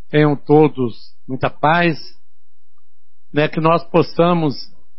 Tenham todos muita paz, né? Que nós possamos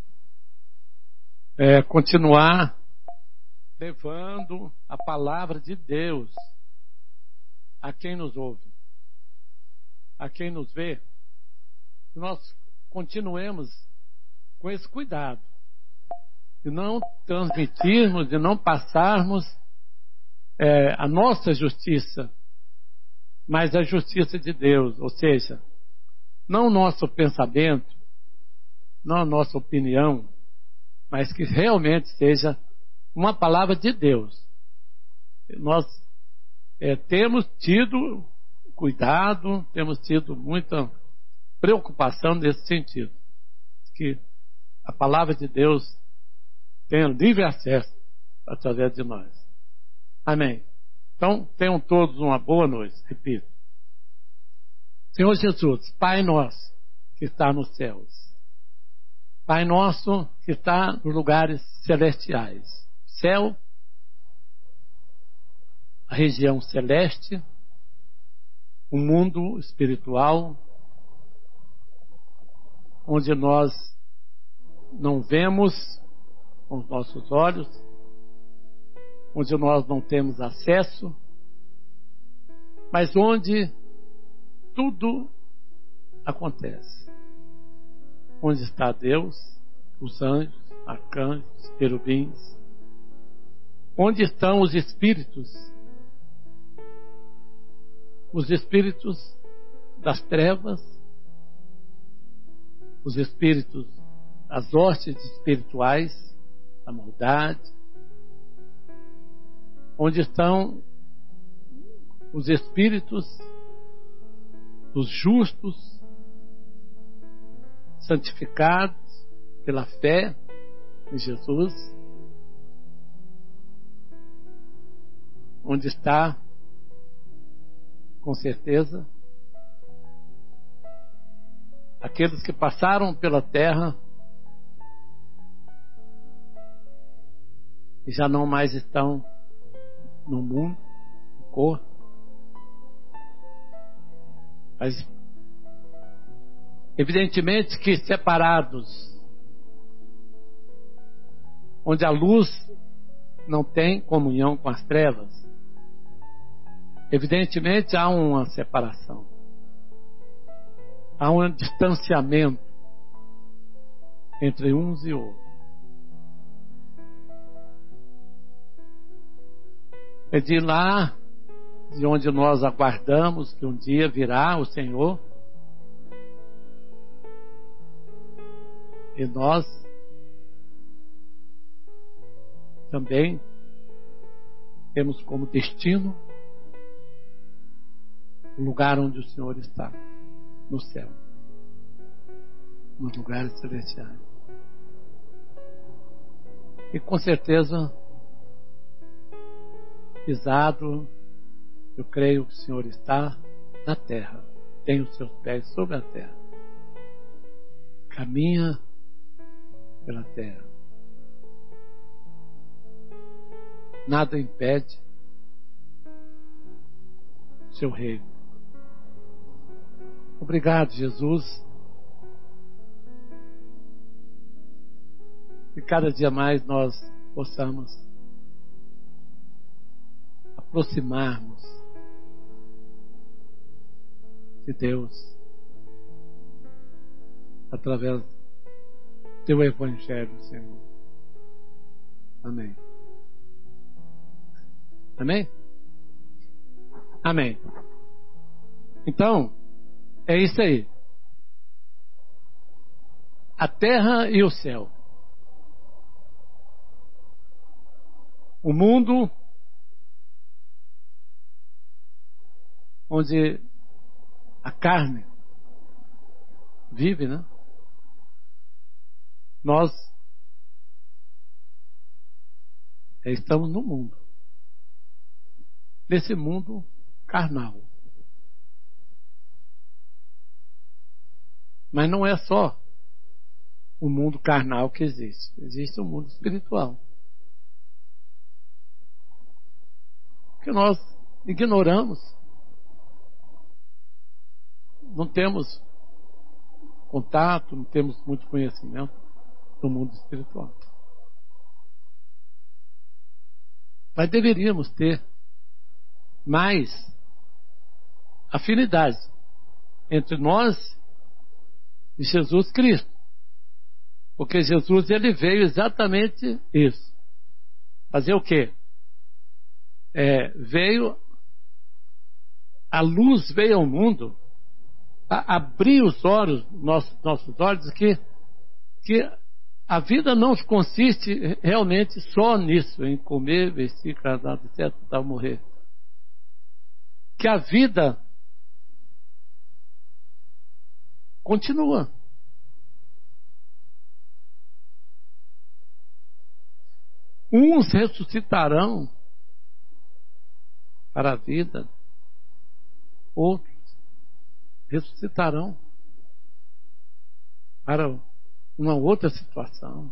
continuar levando a palavra de Deus a quem nos ouve, a quem nos vê. Que nós continuemos com esse cuidado de não transmitirmos, de não passarmos a nossa justiça, mas a justiça de Deus, ou seja, não o nosso pensamento, não a nossa opinião, mas que realmente seja uma palavra de Deus. Nós temos tido cuidado, temos tido muita preocupação nesse sentido, que a palavra de Deus tenha livre acesso através de nós. Amém. Então, tenham todos uma boa noite. Repito. Senhor Jesus, Pai nosso que está nos céus, Pai nosso que está nos lugares celestiais, céu, a região celeste, o mundo espiritual, onde nós não vemos com os nossos olhos, onde nós não temos acesso, mas onde tudo acontece. Onde está Deus, os anjos, arcanjos, querubins, onde estão os espíritos das trevas, os espíritos das hostes espirituais, da maldade, onde estão os espíritos dos justos, santificados pela fé em Jesus, onde está, com certeza, aqueles que passaram pela terra e já não mais estão no mundo, no corpo, mas evidentemente que separados, onde a luz não tem comunhão com as trevas, evidentemente há uma separação, há um distanciamento entre uns e outros. É de lá de onde nós aguardamos que um dia virá o Senhor, e nós também temos como destino o lugar onde o Senhor está, no céu, nos lugares celestiais. E com certeza, pisado, eu creio que o Senhor está na terra, tem os seus pés sobre a terra, caminha pela terra. Nada impede o seu reino. Obrigado, Jesus. Que cada dia mais nós possamos aproximarmos de Deus através do teu Evangelho, Senhor. Amém. Amém? Amém. Então, é isso aí. A terra e o céu. O mundo onde a carne vive, né? Nós estamos no mundo. Nesse mundo carnal. Mas não é só o mundo carnal que existe. Existe o mundo espiritual. Que nós ignoramos. não temos contato, não temos muito conhecimento do mundo espiritual. Mas deveríamos ter mais afinidade entre nós e Jesus Cristo. Porque Jesus, ele veio exatamente isso. Fazer o quê? A luz veio ao mundo, abrir os olhos, nossos olhos, que a vida não consiste realmente só nisso, em comer, vestir, casar, etc., tal, morrer. Que a vida continua. Uns ressuscitarão para a vida, outros ressuscitarão para uma outra situação.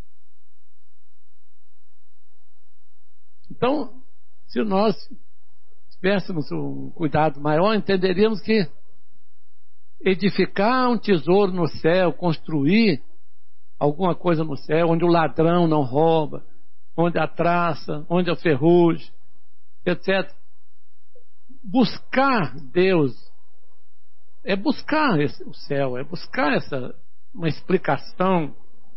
Então, se nós tivéssemos um cuidado maior, entenderíamos que edificar um tesouro no céu, construir alguma coisa no céu, onde o ladrão não rouba, onde a traça, onde a ferrugem, etc. Buscar Deus é buscar o céu, é buscar uma explicação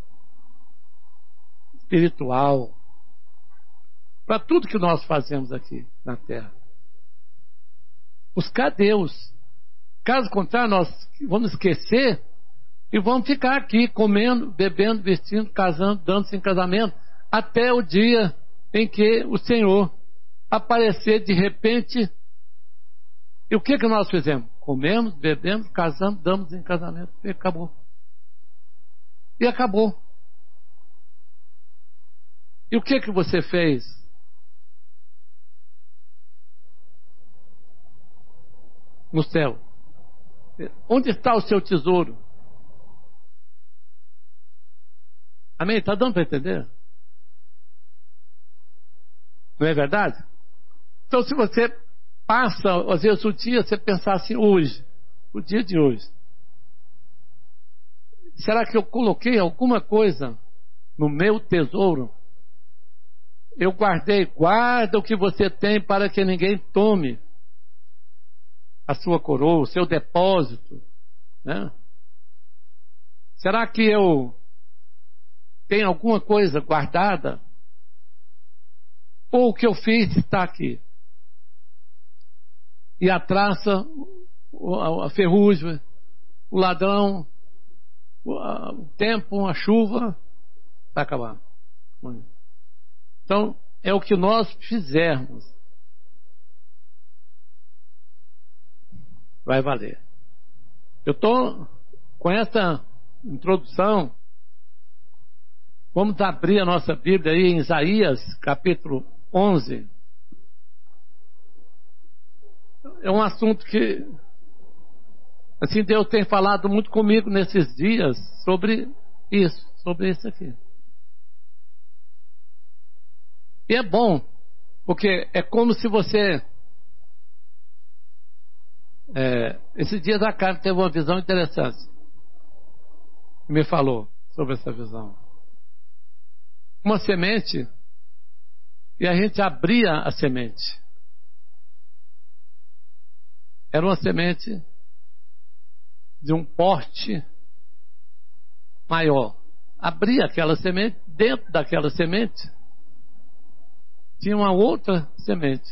espiritual para tudo que nós fazemos aqui na Terra. Buscar Deus. Caso contrário, nós vamos esquecer e vamos ficar aqui comendo, bebendo, vestindo, casando, dando-se em casamento, até o dia em que o Senhor aparecer de repente. E o que nós fizemos? Comemos, bebemos, casamos, damos em casamento e acabou. E acabou. E o que você fez? No céu. Onde está o seu tesouro? Amém? Está dando para entender? Não é verdade? Então, se você passa, às vezes, o dia, você pensar assim, hoje, o dia de hoje, será que eu coloquei alguma coisa no meu tesouro? Eu guardei. Guarda o que você tem para que ninguém tome a sua coroa, o seu depósito, né? Será que eu tenho alguma coisa guardada? Ou o que eu fiz está aqui? E a traça, a ferrugem, o ladrão, o tempo, a chuva, vai acabar. Então, é o que nós fizermos. Vai valer. Eu estou com essa introdução. Vamos abrir a nossa Bíblia aí em Isaías, capítulo 11. É um assunto que, assim, Deus tem falado muito comigo nesses dias sobre isso aqui. E é bom, porque é como se você... esses dias a Karen teve uma visão interessante. Me falou sobre essa visão. Uma semente, e a gente abria a semente. Era uma semente de um porte maior. Abria aquela semente, dentro daquela semente tinha uma outra semente.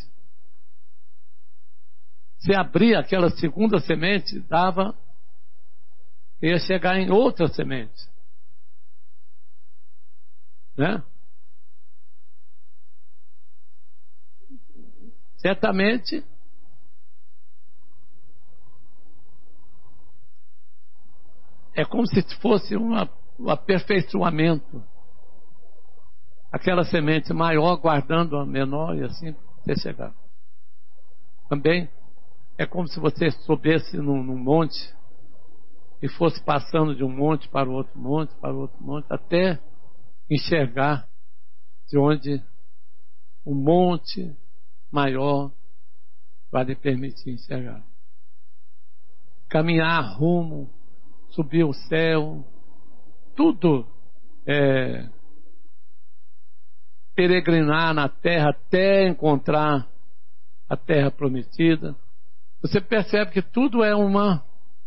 Se abria aquela segunda semente, ia chegar em outra semente, né? Certamente é como se fosse um aperfeiçoamento. Aquela semente maior guardando a menor e assim até chegar. Também é como se você subisse num monte e fosse passando de um monte para o outro monte, para o outro monte, até enxergar de onde o monte maior vai lhe permitir enxergar. caminhar rumo, subir o céu, tudo peregrinar na terra até encontrar a terra prometida. Você percebe que tudo é uma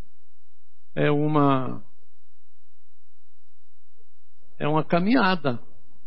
caminhada.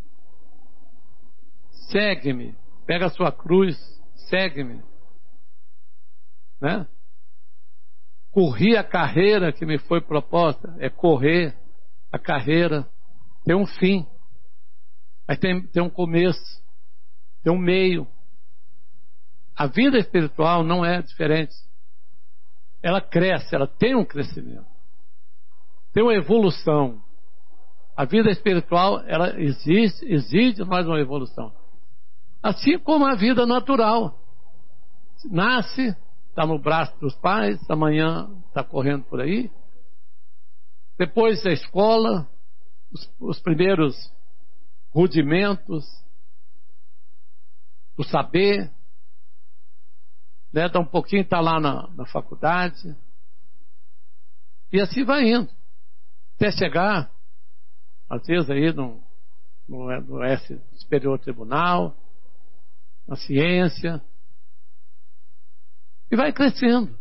Segue-me, pega a sua cruz, segue-me, né? Corri a carreira que me foi proposta. É correr a carreira, tem um fim, mas tem um começo, tem um meio. A vida espiritual não é diferente. Ela cresce, ela tem um crescimento, tem uma evolução. A vida espiritual, ela exige mais uma evolução. Assim como a vida natural. Nasce, está no braço dos pais, amanhã está correndo por aí. Depois da escola, os primeiros rudimentos do saber, né? Dá um pouquinho, está lá na faculdade. E assim vai indo. Até chegar, às vezes, aí no Superior Tribunal, na ciência, e vai crescendo.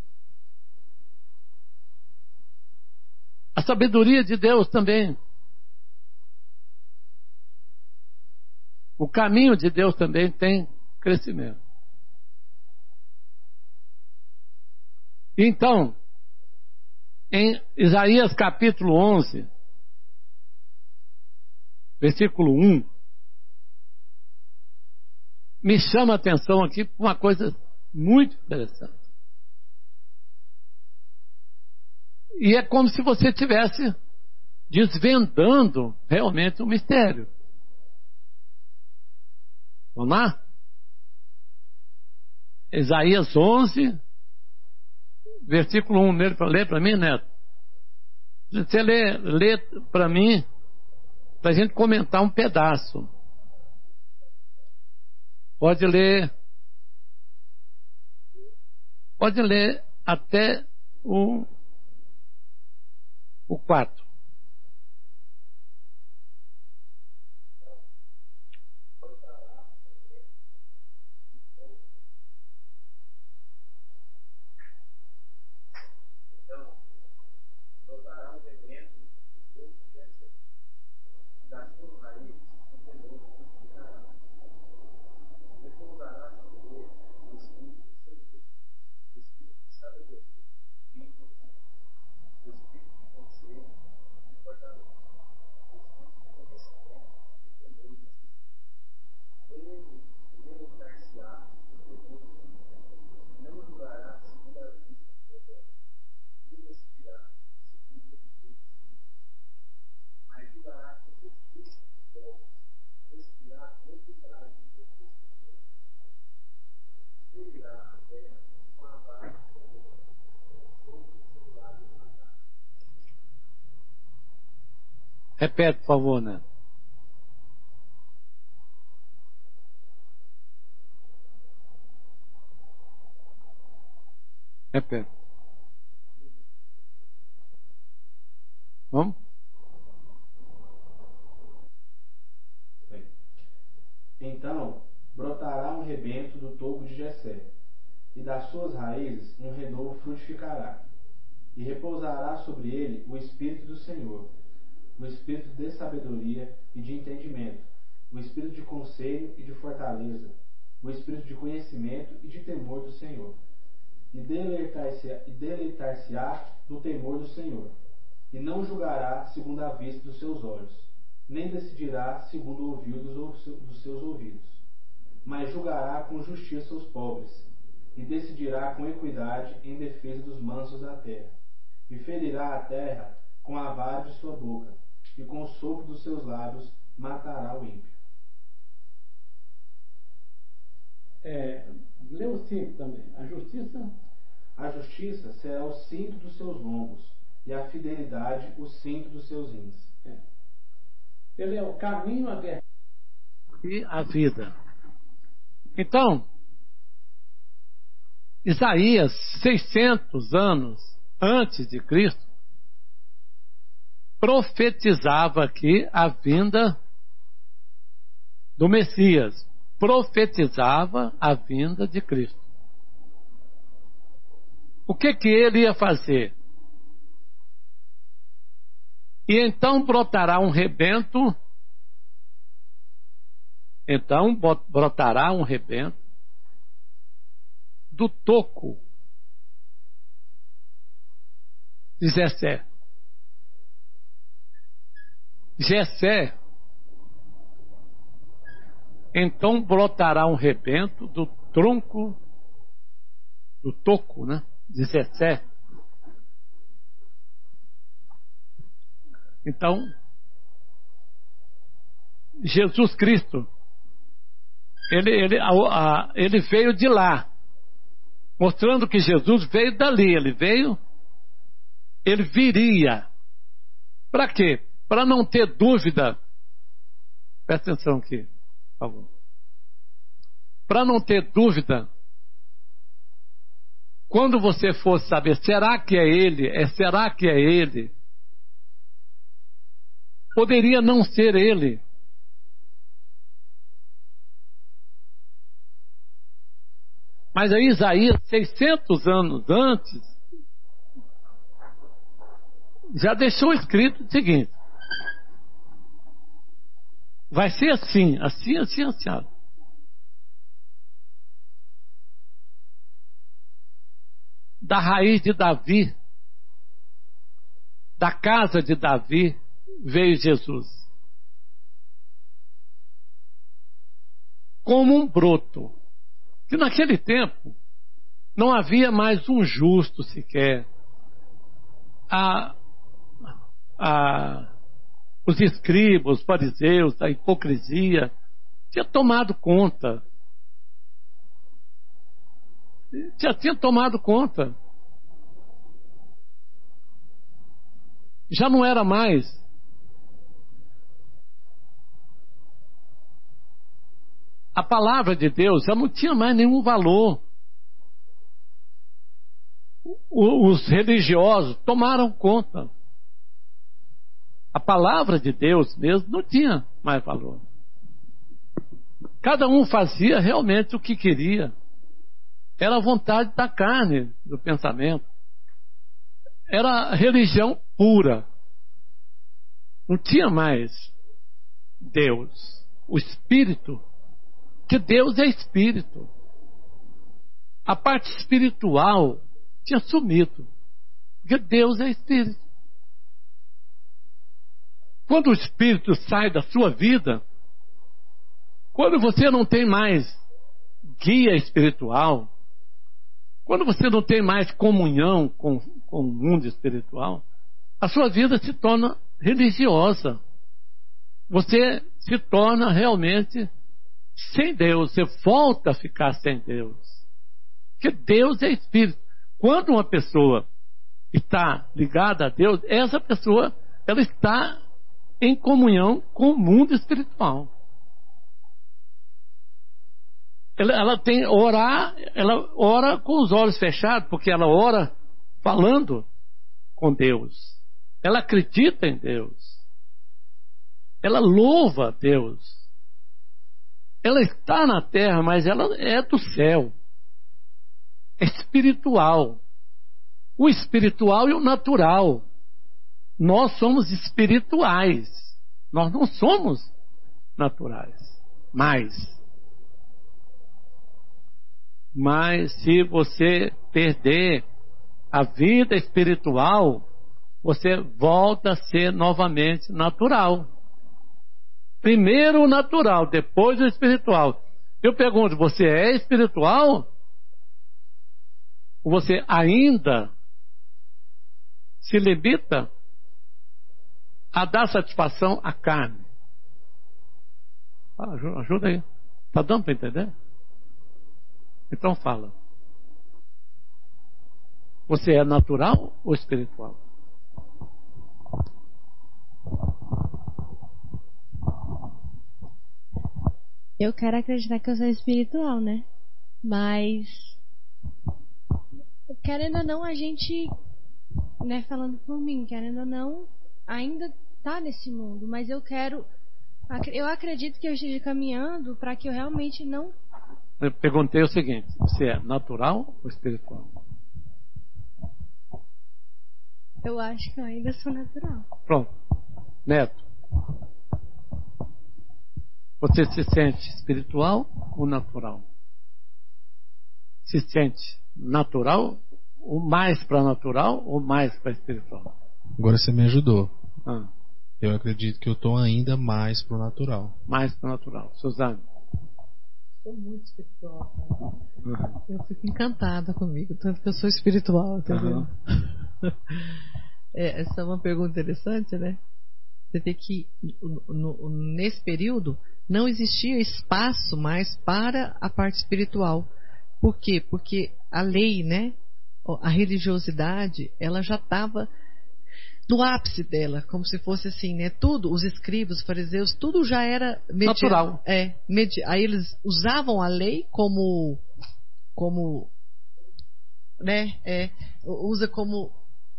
A sabedoria de Deus também. O caminho de Deus também tem crescimento. Então, em Isaías capítulo 11, versículo 1, me chama a atenção aqui por uma coisa muito interessante. E é como se você estivesse desvendando realmente o mistério. Vamos lá? Isaías 11, versículo 1. Lê para mim, Neto. Você lê para mim, para a gente comentar um pedaço. Pode ler até o 4. Repete, por favor, né? Repete. Vamos? Então brotará um rebento do toco de Jessé, e das suas raízes um renovo frutificará, e repousará sobre ele o Espírito do Senhor, o Espírito de sabedoria e de entendimento, o Espírito de conselho e de fortaleza, o Espírito de conhecimento e de temor do Senhor. E deleitar-se-á no temor do Senhor, e não julgará segundo a vista dos seus olhos, nem decidirá segundo o ouvido dos seus ouvidos, mas julgará com justiça os pobres, e decidirá com equidade em defesa dos mansos da terra, e ferirá a terra com a vara de sua boca, e com o sopro dos seus lábios matará o ímpio. Lê o 5 também. A justiça será o cinto dos seus lombos, e a fidelidade o cinto dos seus rins. Ele é o caminho, a verdade e a vida. Então, Isaías, 600 anos antes de Cristo, profetizava aqui a vinda do Messias, profetizava a vinda de Cristo. O que ele ia fazer? E então brotará um rebento, do toco de Jessé. Então brotará um rebento do tronco, do toco, né, de Jessé. Então, Jesus Cristo, ele veio de lá, mostrando que Jesus veio dali, ele viria. Para quê? Para não ter dúvida. Presta atenção aqui, por favor. Para não ter dúvida, quando você for saber, será que é ele? Será que é ele? Poderia não ser ele. Mas aí Isaías, 600 anos antes, já deixou escrito o seguinte: vai ser assim, assim, assim, assim. Da raiz de Davi, da casa de Davi, veio Jesus. Como um broto. Que naquele tempo não havia mais um justo sequer. Os escribas, os fariseus, a hipocrisia tinha tomado conta. Já tinha tomado conta. Já não era mais. A palavra de Deus já não tinha mais nenhum valor. Os religiosos tomaram conta. A palavra de Deus mesmo não tinha mais valor. Cada um fazia realmente o que queria. Era a vontade da carne, do pensamento. Era religião pura. Não tinha mais Deus, o Espírito. Que Deus é Espírito. A parte espiritual tinha sumido. Porque Deus é Espírito. Quando o Espírito sai da sua vida, quando você não tem mais guia espiritual, quando você não tem mais comunhão com o mundo espiritual, a sua vida se torna religiosa. Você se torna realmente sem Deus. Você volta a ficar sem Deus. Porque Deus é Espírito. Quando uma pessoa está ligada a Deus, essa pessoa ela está em comunhão com o mundo espiritual. Ela tem orar, ela ora com os olhos fechados, porque ela ora falando com Deus. Ela acredita em Deus. Ela louva a Deus. Ela está na terra, mas ela é do céu. É espiritual. O espiritual e o natural. Nós somos espirituais. Nós não somos naturais. Mas se você perder a vida espiritual, você volta a ser novamente natural. Primeiro o natural, depois o espiritual. Eu pergunto, você é espiritual? Ou você ainda se limita a dar satisfação à carne? Ajuda aí. Está dando para entender? Então fala. Você é natural ou espiritual? Eu quero acreditar que eu sou espiritual, né? Mas, querendo ou não, a gente né, falando por mim, querendo ou não, ainda tá nesse mundo, mas eu acredito que eu esteja caminhando para que eu realmente não. Eu perguntei o seguinte: você é natural ou espiritual? Eu acho que eu ainda sou natural. Pronto. Neto, você se sente espiritual ou natural? Se sente natural, ou mais para natural, ou mais para espiritual? Agora você me ajudou. Ah, Eu acredito que eu tô ainda mais pro natural. mais para natural. Suzane? Sou muito espiritual, cara. Eu fico encantada comigo, tanto que eu sou espiritual, entendeu? Essa é uma pergunta interessante, né? Você vê que nesse período não existia espaço mais para a parte espiritual. Por quê? Porque a lei, né? A religiosidade, ela já estava no ápice dela, como se fosse assim, né? Tudo, os escribas, os fariseus, tudo já era natural. Aí eles usavam a lei como né? Usa como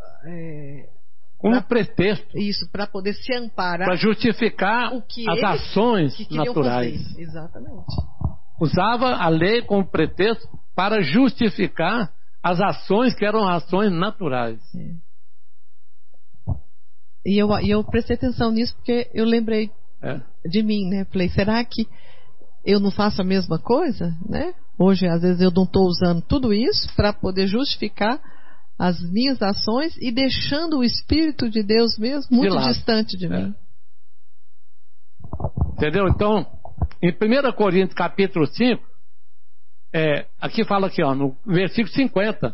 pretexto. Isso, para poder se amparar. Para justificar as ações naturais. Fazer. Exatamente. Usava a lei como pretexto para justificar as ações que eram ações naturais. E eu prestei atenção nisso porque eu lembrei de mim, né? Falei, será que eu não faço a mesma coisa, né? Hoje, às vezes, eu não estou usando tudo isso para poder justificar as minhas ações e deixando o Espírito de Deus mesmo muito distante de mim. Entendeu? Então, em 1 Coríntios capítulo 5, aqui fala aqui, no versículo 50.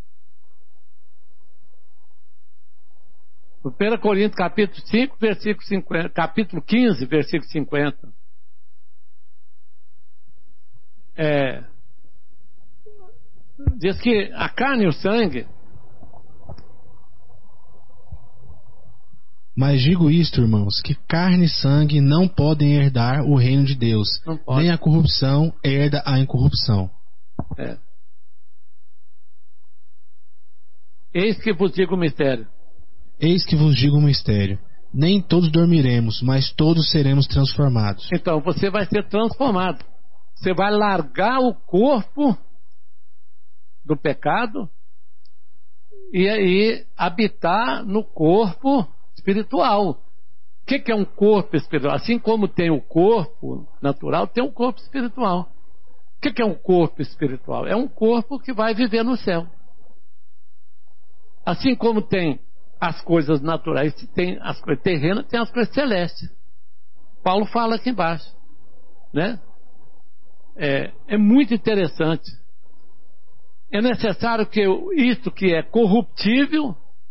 1 Coríntios capítulo 5, versículo 50, capítulo 15, versículo 50. Diz que a carne e o sangue. Mas digo isto, irmãos, que carne e sangue não podem herdar o reino de Deus, nem a corrupção herda a incorrupção. Eis que vos digo o mistério. Eis que vos digo um mistério. Nem todos dormiremos, mas todos seremos transformados. Então, você vai ser transformado. Você vai largar o corpo do pecado e aí habitar no corpo espiritual. O que é um corpo espiritual? Assim como tem o corpo natural, tem um corpo espiritual. O que é um corpo espiritual? É um corpo que vai viver no céu. Assim como tem as coisas naturais, tem as coisas terrenas, tem as coisas celestes. Paulo fala aqui embaixo, né? É muito interessante. É necessário que isto que é corruptível,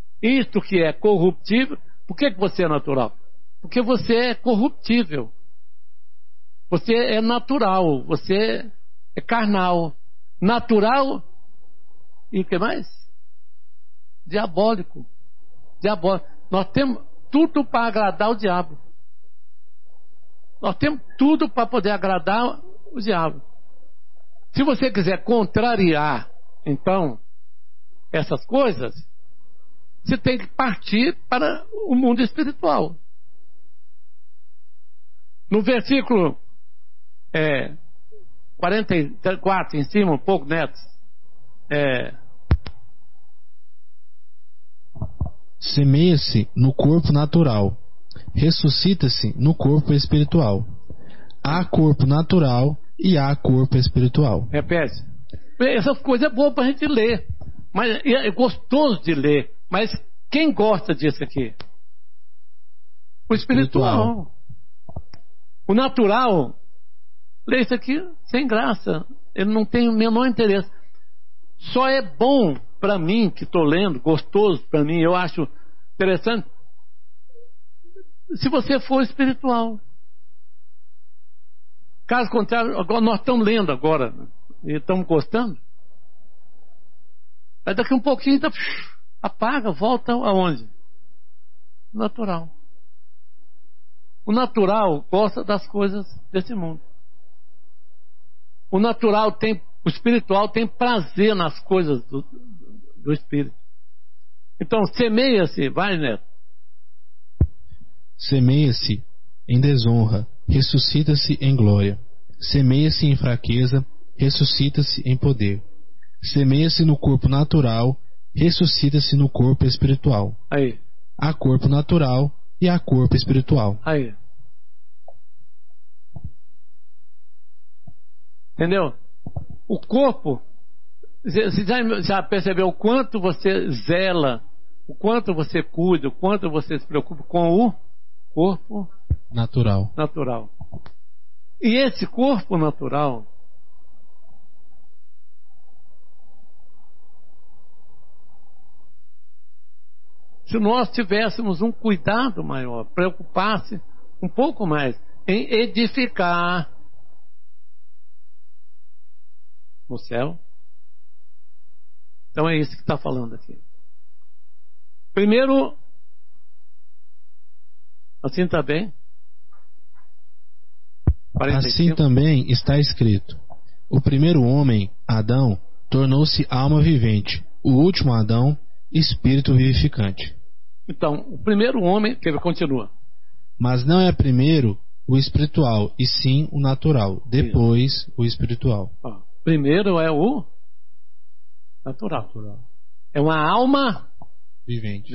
por que você é natural? Porque você é corruptível. Você é natural, você é carnal. Natural e o que mais? Diabólico. Nós temos tudo para agradar o diabo. Nós temos tudo para poder agradar o diabo. Se você quiser contrariar, então, essas coisas, você tem que partir para o mundo espiritual. No versículo 44, em cima, um pouco, Neto. Semeia-se no corpo natural, ressuscita-se no corpo espiritual. Há corpo natural e há corpo espiritual. Repete. Essas coisas é boa para a gente ler, mas é gostoso de ler. Mas quem gosta disso aqui? O espiritual. O natural, lê isso aqui sem graça. Ele não tem o menor interesse. Só é bom para mim, que estou lendo, gostoso para mim, eu acho interessante, se você for espiritual. Caso contrário, agora nós estamos lendo agora e estamos gostando. Aí daqui um pouquinho apaga, volta aonde? Natural. O natural gosta das coisas desse mundo. O espiritual tem prazer nas coisas do espírito. Então, semeia-se, vai, Neto. Semeia-se em desonra, ressuscita-se em glória. Semeia-se em fraqueza, ressuscita-se em poder. Semeia-se no corpo natural, ressuscita-se no corpo espiritual. Aí. Há corpo natural e há corpo espiritual. Aí. Entendeu? O corpo, você já percebeu o quanto você zela, o quanto você cuida, o quanto você se preocupa com o corpo Natural. E esse corpo natural, se nós tivéssemos um cuidado maior, preocupasse um pouco mais em edificar no céu. Então é isso que está falando aqui. Primeiro, assim está bem? 45. Assim também está escrito: o primeiro homem, Adão, tornou-se alma vivente, o último Adão, espírito vivificante. Então, o primeiro homem, que continua. Mas não é primeiro o espiritual, e sim o natural, depois o espiritual. Primeiro é o natural. É uma alma Vivente.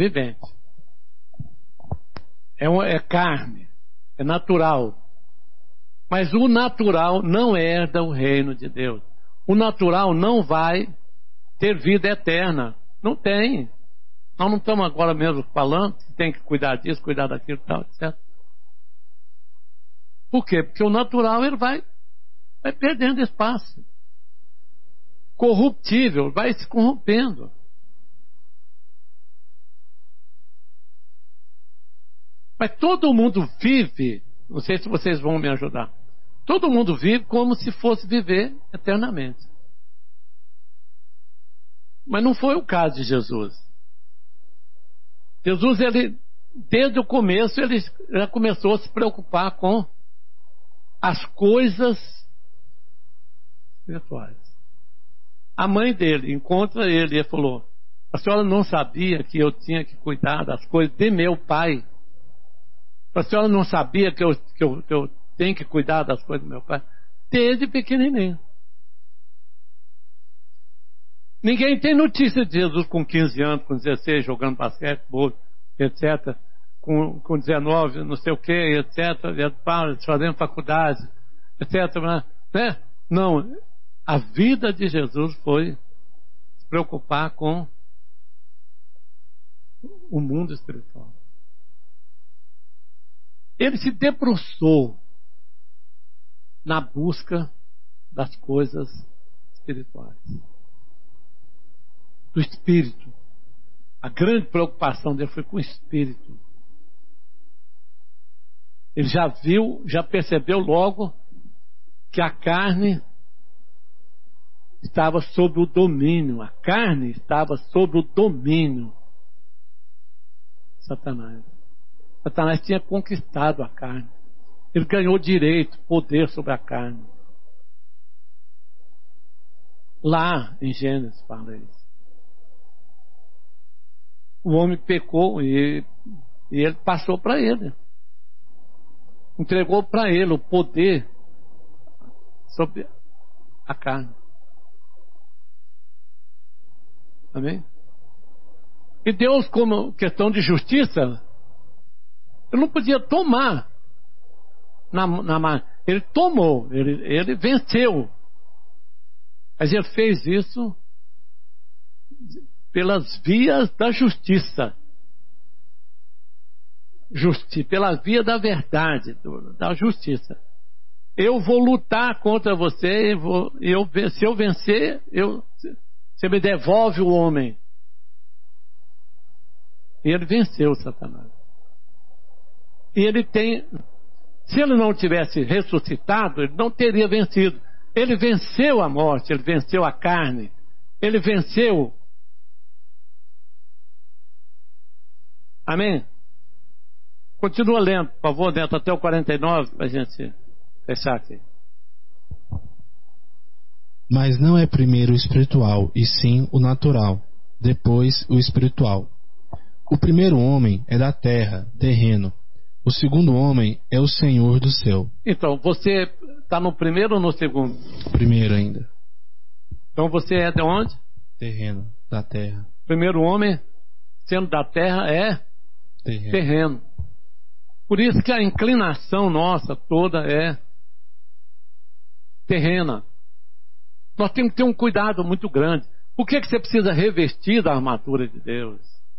É carne, é natural. Mas o natural não herda o reino de Deus. O natural não vai ter vida eterna. Não tem. Nós não estamos agora mesmo falando que tem que cuidar disso, cuidar daquilo, tal, etc. Por quê? Porque o natural ele vai perdendo espaço. Corruptível, vai se corrompendo. Mas todo mundo vive, não sei se vocês vão me ajudar, todo mundo vive como se fosse viver eternamente. Mas não foi o caso de Jesus. Jesus, ele, desde o começo, ele já começou a se preocupar com as coisas espirituais. A mãe dele encontra ele e falou: a senhora não sabia que eu tinha que cuidar das coisas de meu pai? A senhora não sabia que eu tenho que cuidar das coisas do meu pai? Desde pequenininho. Ninguém tem notícia de Jesus com 15 anos, com 16, jogando basquete, etc. Com 19, não sei o que, etc. Fazendo faculdade, etc. Né? Não. A vida de Jesus foi se preocupar com o mundo espiritual. Ele se debruçou na busca das coisas espirituais, do espírito. A grande preocupação dele foi com o espírito. Ele já viu, já percebeu logo que a carne estava sob o domínio. A carne estava sob o domínio de Satanás. Satanás tinha conquistado a carne. Ele ganhou direito, poder sobre a carne. Lá em Gênesis fala isso. O homem pecou e ele passou para ele. Entregou para ele o poder sobre a carne. Amém? E Deus, como questão de justiça, ele não podia tomar na mão. Ele tomou, ele venceu. Mas ele fez isso pelas vias da justiça. Pela via da verdade, da justiça. Eu vou lutar contra você, se eu vencer, você me devolve o homem. E ele venceu Satanás. E ele tem, se ele não tivesse ressuscitado, ele não teria vencido. Ele venceu a morte, ele venceu a carne, ele venceu. Amém? Continua lendo, por favor, dentro até o 49, para a gente fechar aqui. Mas não é primeiro o espiritual, e sim o natural, depois o espiritual. O primeiro homem é da terra, terreno. O segundo homem é o Senhor do céu. Então, você está no primeiro ou no segundo? Primeiro ainda. Então você é de onde? Terreno, da terra. Primeiro homem, sendo da terra, é terreno. Por isso que a inclinação nossa toda é terrena. Nós temos que ter um cuidado muito grande. Por que você precisa revestir da armadura de Deus?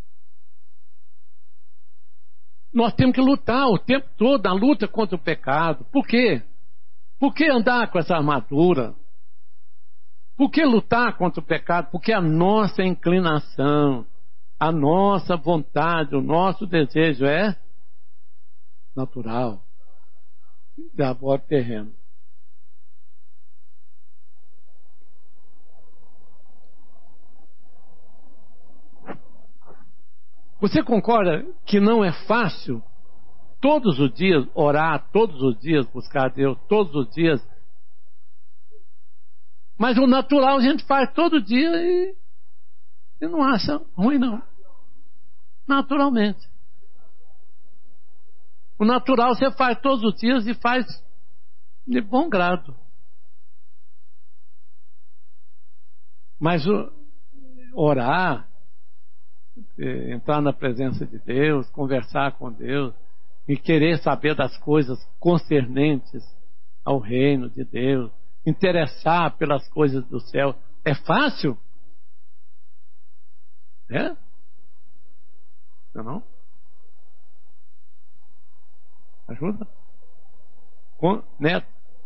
Nós temos que lutar o tempo todo, a luta contra o pecado. Por quê? Por que andar com essa armadura? Por que lutar contra o pecado? Porque a nossa inclinação, a nossa vontade, o nosso desejo é natural, da voz terreno. Você concorda que não é fácil todos os dias orar, todos os dias buscar a Deus, todos os dias? Mas o natural a gente faz todo dia e não acha ruim, não. Naturalmente. O natural você faz todos os dias e faz de bom grado. Mas orar, entrar na presença de Deus, conversar com Deus e querer saber das coisas concernentes ao reino de Deus, interessar pelas coisas do céu, é fácil? É? Não? Ajuda? Neto?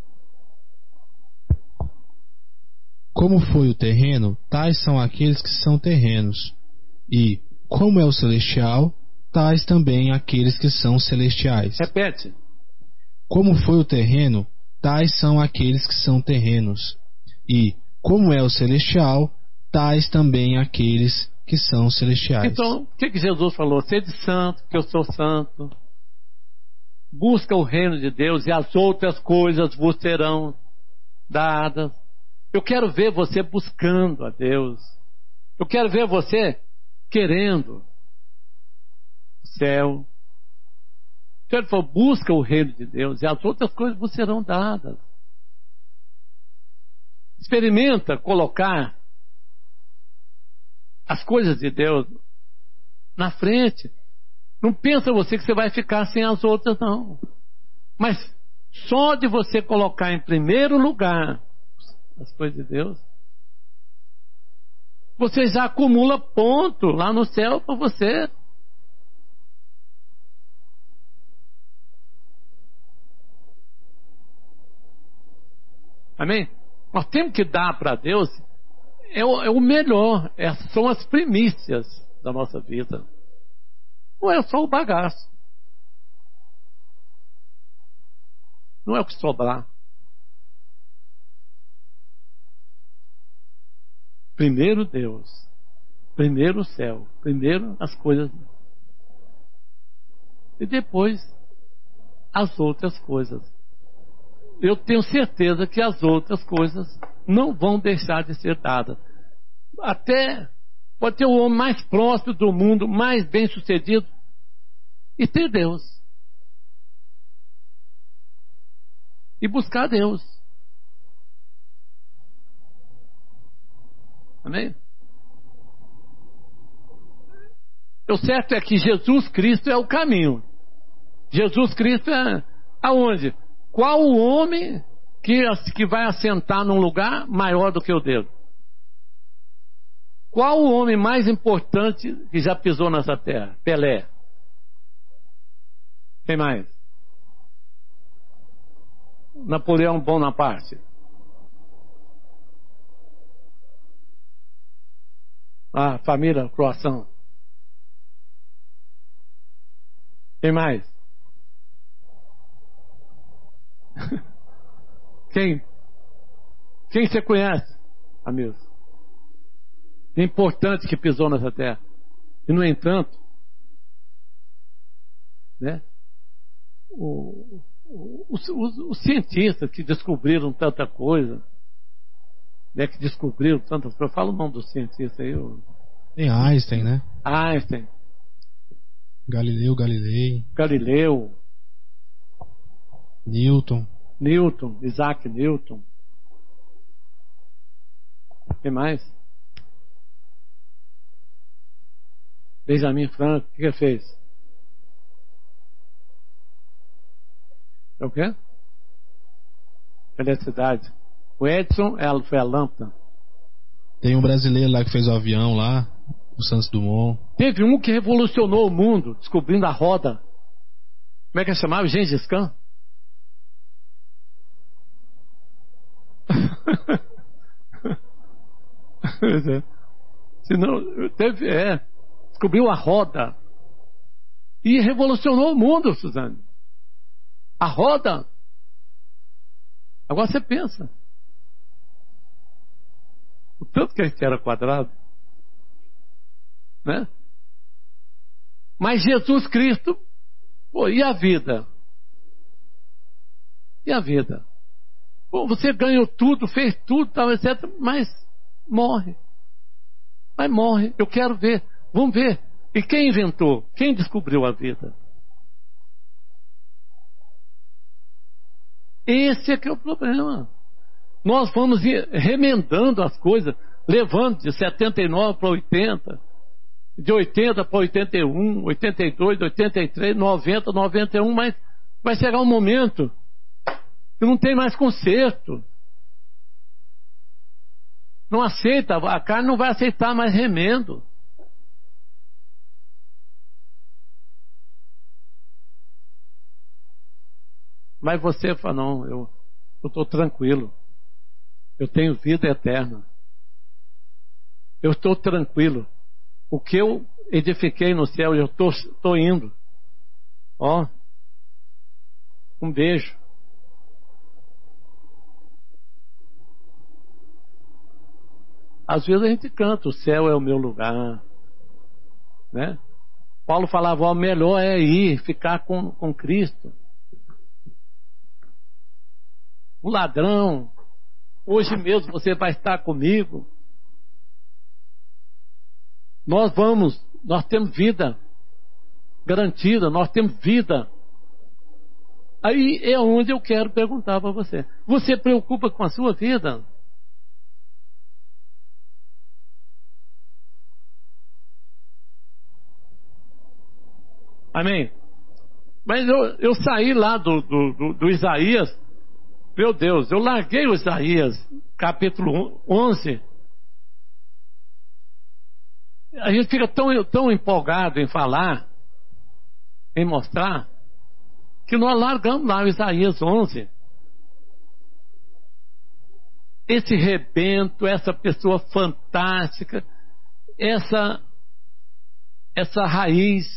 Como foi o terreno, tais são aqueles que são terrenos. E, como é o celestial, tais também aqueles que são celestiais. Repete. Como foi o terreno, tais são aqueles que são terrenos. E, como é o celestial, tais também aqueles que são celestiais. Então, o que Jesus falou? Sede santo, que eu sou santo. Busca o reino de Deus e as outras coisas vos serão dadas. Eu quero ver você buscando a Deus. Eu quero ver você querendo o céu. Então ele falou, busca o reino de Deus e as outras coisas vos serão dadas. Experimenta colocar as coisas de Deus na frente. Não pensa você que você vai ficar sem as outras, não. Mas só de você colocar em primeiro lugar as coisas de Deus, você já acumula ponto lá no céu para você. Amém? Nós temos que dar para Deus é o melhor. Essas são as primícias da nossa vida. Não é só o bagaço. Não é o que sobrar. Primeiro Deus, primeiro o céu, primeiro as coisas, e depois as outras coisas. Eu tenho certeza que as outras coisas não vão deixar de ser dadas. Até pode ter o homem mais próspero do mundo, mais bem sucedido, e ter Deus, e buscar Deus. Amém? O certo é que Jesus Cristo é o caminho. Jesus Cristo é aonde? Qual o homem que vai assentar num lugar maior do que o dele? Qual o homem mais importante que já pisou nessa terra? Pelé. Quem mais? Napoleão Bonaparte. A família Croação. Quem mais? Quem você conhece, amigos? É importante que pisou nessa terra. E no entanto, né? Os cientistas que descobriram tanta coisa, né, que descobriram tantas coisas. Fala o nome do cientista aí. Tem Einstein, né? Einstein. Galilei. Newton, Isaac Newton. Quem mais? Benjamin Franklin, o que ele fez? É o quê? Eletricidade. O Edison foi a lâmpada. Tem um brasileiro lá que fez o avião lá, o Santos Dumont. Teve um que revolucionou o mundo, descobrindo a roda. Como é que ele chamava? Gengis Khan? Descobriu a roda e revolucionou o mundo, Suzane. A roda. Agora você pensa o tanto que a gente era quadrado, né? Mas Jesus Cristo, pô, e a vida? E a vida? Pô, você ganhou tudo, fez tudo, tal, etc. Mas morre. Eu quero ver. Vamos ver. E quem inventou? Quem descobriu a vida? Esse é que é o problema. Nós vamos remendando as coisas, levando de 79 para 80, de 80 para 81, 82, 83, 90, 91, mas vai chegar um momento que não tem mais conserto. Não aceita, a carne não vai aceitar mais remendo. Mas você fala, não, eu estou tranquilo. Eu tenho vida eterna. Eu estou tranquilo. O que eu edifiquei no céu, eu estou indo. Ó, um beijo. Às vezes a gente canta, o céu é o meu lugar, né? Paulo falava, ó, melhor é ir, ficar com Cristo. O ladrão, hoje mesmo você vai estar comigo. Nós temos vida garantida, nós temos vida. Aí é onde eu quero perguntar para você. Você preocupa com a sua vida? Amém? Mas eu saí lá do Isaías. Meu Deus, eu larguei o Isaías, capítulo 11. A gente fica tão empolgado em falar, em mostrar, que nós largamos lá o Isaías 11. Esse rebento, essa pessoa fantástica, essa raiz,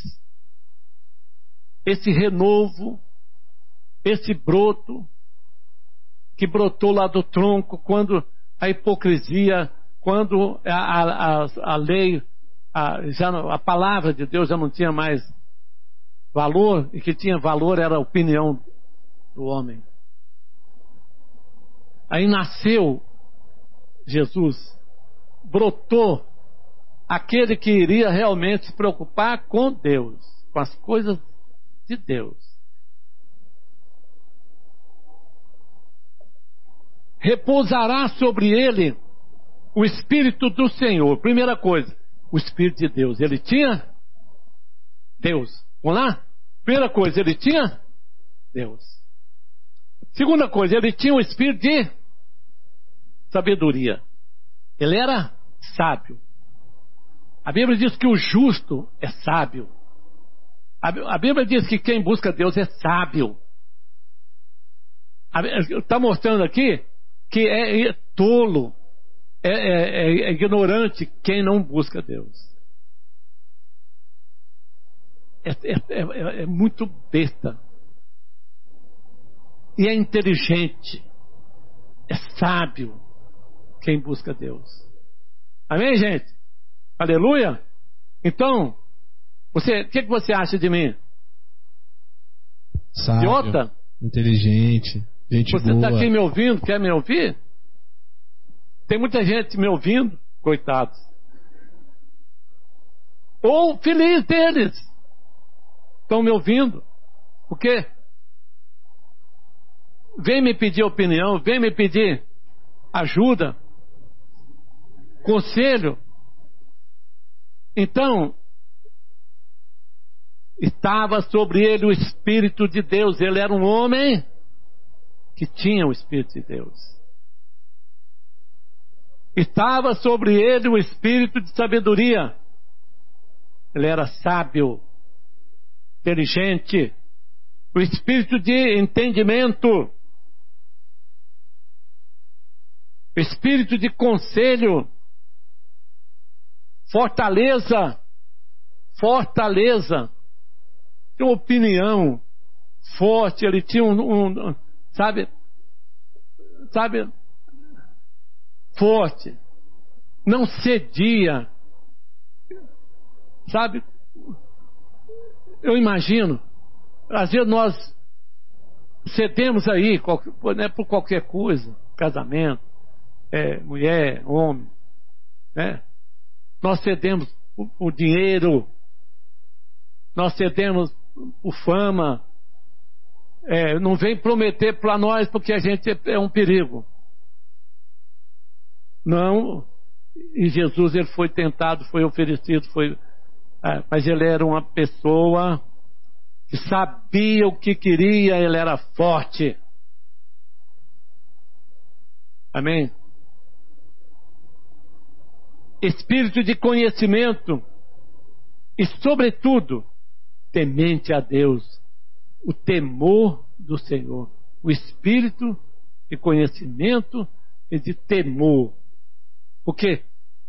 esse renovo, esse broto, que brotou lá do tronco, quando a hipocrisia, quando a lei, a palavra de Deus já não tinha mais valor, e que tinha valor era a opinião do homem. Aí nasceu Jesus, brotou aquele que iria realmente se preocupar com Deus, com as coisas de Deus. Repousará sobre ele o Espírito do Senhor. Primeira coisa, o Espírito de Deus. Ele tinha Deus. Vamos lá? Primeira coisa, ele tinha Deus. Segunda coisa, ele tinha o Espírito de sabedoria. Ele era sábio. A Bíblia diz que o justo é sábio. A Bíblia diz que quem busca Deus é sábio. Está mostrando aqui que é tolo, é ignorante quem não busca Deus. É muito besta. E é inteligente, é sábio quem busca Deus. Amém, gente? Aleluia? Então, o que você acha de mim? Sábio, idiota? Inteligente, gente você boa. Você está aqui me ouvindo, quer me ouvir? Tem muita gente me ouvindo, coitados. Ou feliz deles. Estão me ouvindo? O quê? Vem me pedir opinião, vem me pedir ajuda, conselho. Então, estava sobre ele o Espírito de Deus. Ele era um homem que tinha o Espírito de Deus. Estava sobre ele o Espírito de sabedoria. Ele era sábio, inteligente. O Espírito de entendimento. O Espírito de conselho. Fortaleza. Fortaleza. Tinha uma opinião forte. Ele tinha sabe, forte, não cedia, sabe? Eu imagino, às vezes nós cedemos aí por qualquer coisa, casamento, mulher, homem, né? Nós cedemos por dinheiro, nós cedemos por fama. Não vem prometer para nós porque a gente é um perigo. Não. E Jesus, ele foi tentado, foi oferecido, mas ele era uma pessoa que sabia o que queria. Ele era forte. Amém? Espírito de conhecimento e, sobretudo, temente a Deus. O temor do Senhor. O espírito de conhecimento e de temor. Porque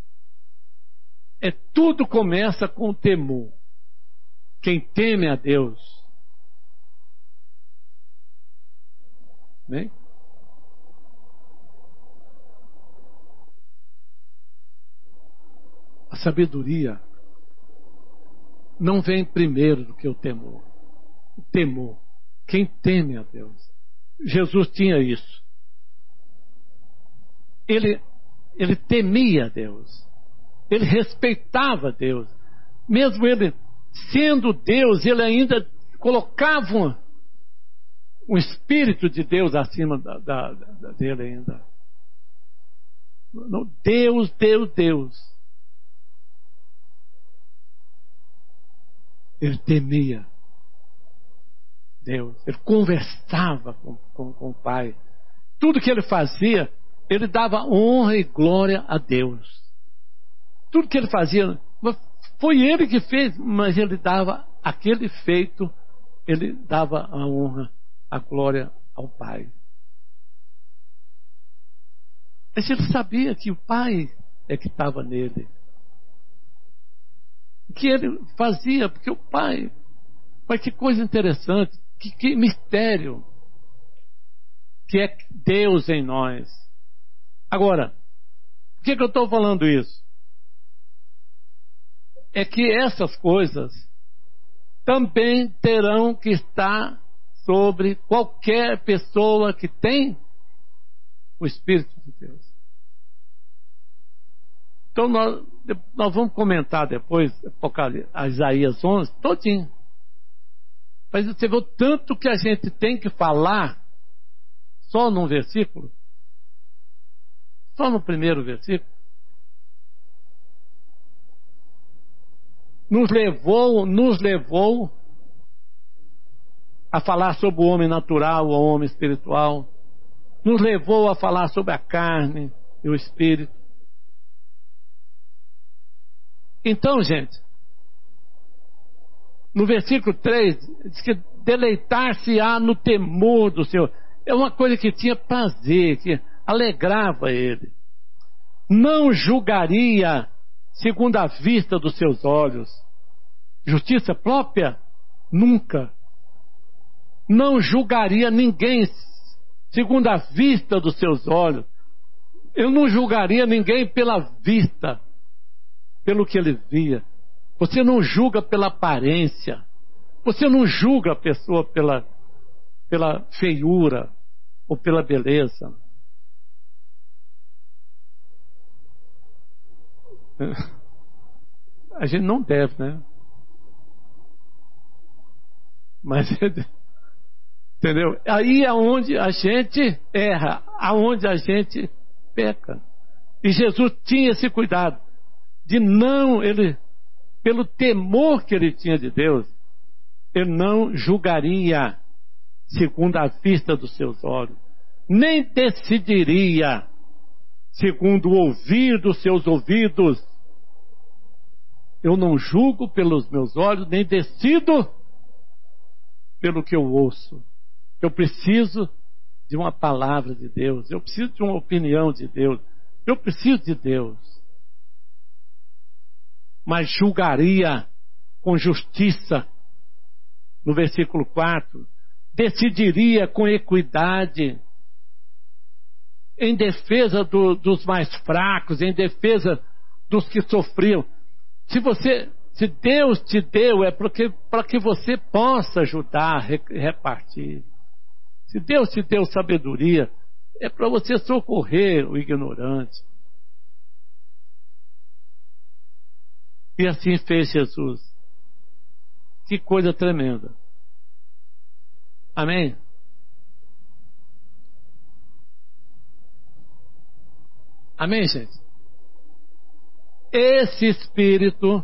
tudo começa com o temor. Quem teme a Deus. Né? A sabedoria não vem primeiro do que o temor. O temor. Quem teme a Deus. Jesus tinha isso. Ele temia a Deus. Ele respeitava Deus. Mesmo ele sendo Deus, ele ainda colocava o Espírito de Deus acima dele ainda. Deus, Deus, Deus. Ele temia Deus. Ele conversava com o Pai. Tudo que ele fazia, ele dava honra e glória a Deus. Tudo que ele fazia, foi ele que fez, mas ele dava aquele feito, ele dava a honra, a glória ao Pai. Mas ele sabia que o Pai é que estava nele. Que ele fazia, porque o Pai, mas que coisa interessante, que mistério, que é Deus em nós. Agora, por que eu estou falando isso? É que essas coisas também terão que estar sobre qualquer pessoa que tem o Espírito de Deus. Então nós vamos comentar depois Isaías 11 todinho. Mas você vê o tanto que a gente tem que falar só num versículo, só no primeiro versículo. Nos levou a falar sobre o homem natural, o homem espiritual. Nos levou a falar sobre a carne e o espírito. Então, gente, no versículo 3, diz que deleitar-se-á no temor do Senhor. É uma coisa que tinha prazer, que alegrava ele. Não julgaria segundo a vista dos seus olhos. Justiça própria? Nunca. Não julgaria ninguém segundo a vista dos seus olhos. Eu não julgaria ninguém pela vista, pelo que ele via. Você não julga pela aparência. Você não julga a pessoa pela feiura ou pela beleza. A gente não deve, né? Mas, entendeu? Aí é onde a gente erra, aonde a gente peca. E Jesus tinha esse cuidado de não, ele, pelo temor que ele tinha de Deus, ele não julgaria segundo a vista dos seus olhos, nem decidiria segundo o ouvir dos seus ouvidos. Eu não julgo pelos meus olhos, nem decido pelo que eu ouço. Eu preciso de uma palavra de Deus, eu preciso de uma opinião de Deus, eu preciso de Deus. Mas julgaria com justiça, no versículo 4, decidiria com equidade, em defesa dos mais fracos, em defesa dos que sofriam. Se Deus te deu, é para que você possa ajudar a repartir. Se Deus te deu sabedoria, é para você socorrer o ignorante. E assim fez Jesus. Que coisa tremenda. Amém? Amém, gente? Esse Espírito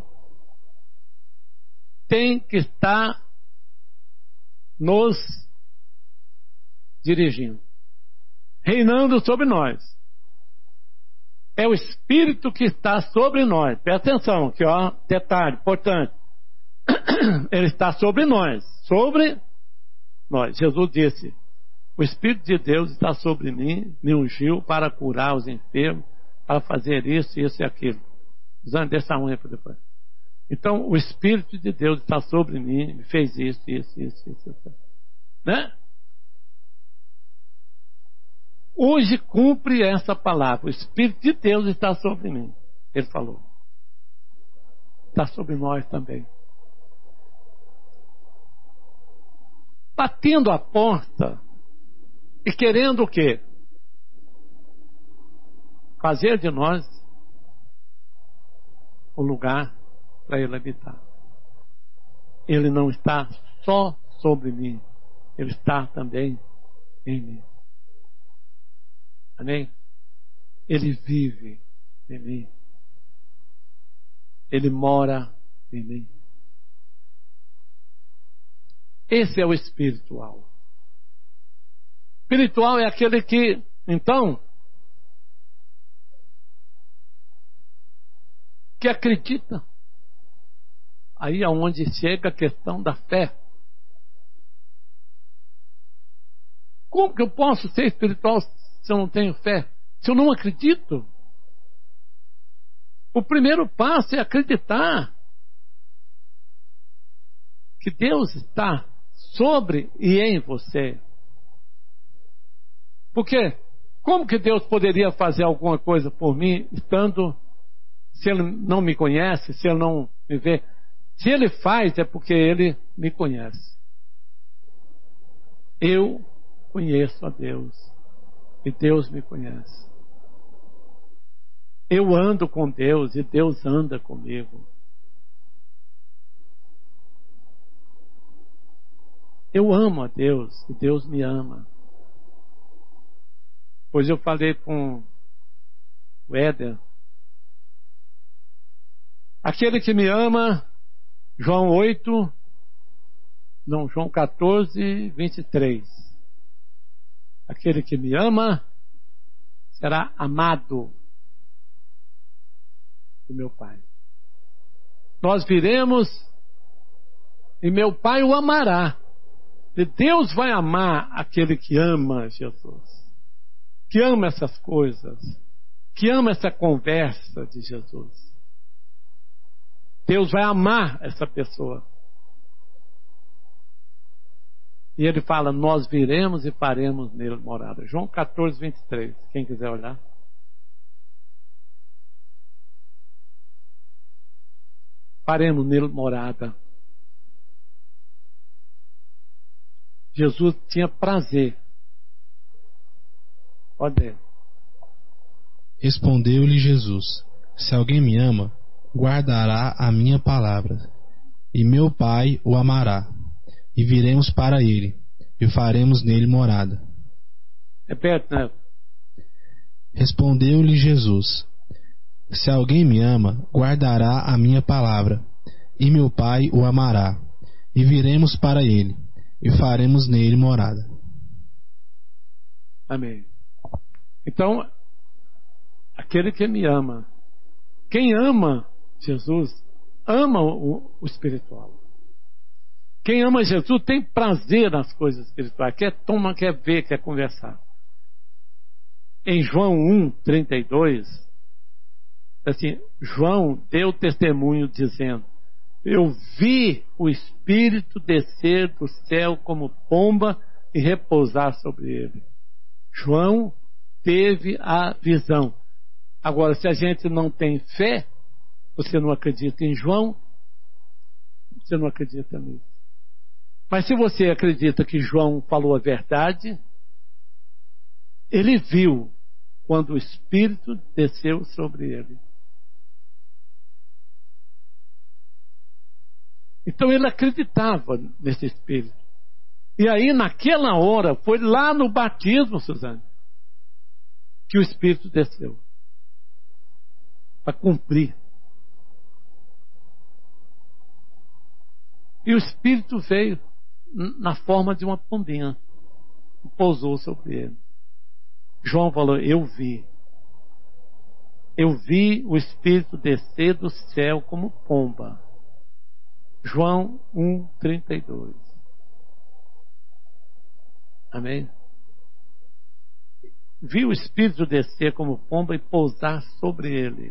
tem que estar nos dirigindo, reinando sobre nós. É o Espírito que está sobre nós. Presta atenção, aqui, ó, detalhe importante. Ele está sobre nós. Sobre nós. Jesus disse: o Espírito de Deus está sobre mim, me ungiu para curar os enfermos, para fazer isso, isso e aquilo. Usando dessa unha para depois. Então, o Espírito de Deus está sobre mim, me fez isso. Né? Hoje cumpre essa palavra. O Espírito de Deus está sobre mim. Ele falou. Está sobre nós também. Batendo a porta e querendo o quê? Fazer de nós o lugar para Ele habitar. Ele não está só sobre mim, Ele está também em mim. Amém? Ele vive em mim. Ele mora em mim. Esse é o espiritual. Espiritual é aquele que, então, que acredita. Aí é onde chega a questão da fé. Como que eu posso ser espiritual se eu não tenho fé? Se eu não acredito? O primeiro passo é acreditar que Deus está sobre e em você. Porque como que Deus poderia fazer alguma coisa por mim estando, se Ele não me conhece, se Ele não me vê? Se Ele faz, é porque Ele me conhece. Eu conheço a Deus e Deus me conhece. Eu ando com Deus e Deus anda comigo. Eu amo a Deus e Deus me ama. Pois eu falei com o Éder. Aquele que me ama, João 14, 23. Aquele que me ama será amado do meu Pai. Nós viremos e meu Pai o amará. E Deus vai amar aquele que ama Jesus, que ama essas coisas, que ama essa conversa de Jesus. Deus vai amar essa pessoa. E ele fala: nós viremos e faremos nele morada. João 14, 23. Quem quiser olhar. Faremos nele morada. Jesus tinha prazer. Pode ver. Respondeu-lhe Jesus: se alguém me ama, guardará a minha palavra, e meu Pai o amará, e viremos para ele, e faremos nele morada. Repete, né? Respondeu-lhe Jesus: Se alguém me ama, guardará a minha palavra, e meu Pai o amará, e viremos para ele, e faremos nele morada. Amém. Então, aquele que me ama, quem ama Jesus, ama o espiritual. Quem ama Jesus tem prazer nas coisas espirituais, quer tomar, quer ver, quer conversar. Em João 1:32, assim, João deu testemunho dizendo: eu vi o Espírito descer do céu como pomba e repousar sobre ele. João teve a visão. Agora, se a gente não tem fé, você não acredita em João, você não acredita nisso. Mas se você acredita que João falou a verdade, ele viu quando o Espírito desceu sobre ele. Então ele acreditava nesse Espírito. E aí naquela hora, foi lá no batismo, Suzane, que o Espírito desceu. Para cumprir. E o Espírito veio na forma de uma pombinha. E pousou sobre ele. João falou: eu vi. Eu vi o Espírito descer do céu como pomba. João 1:32. Amém? Vi o Espírito descer como pomba e pousar sobre ele.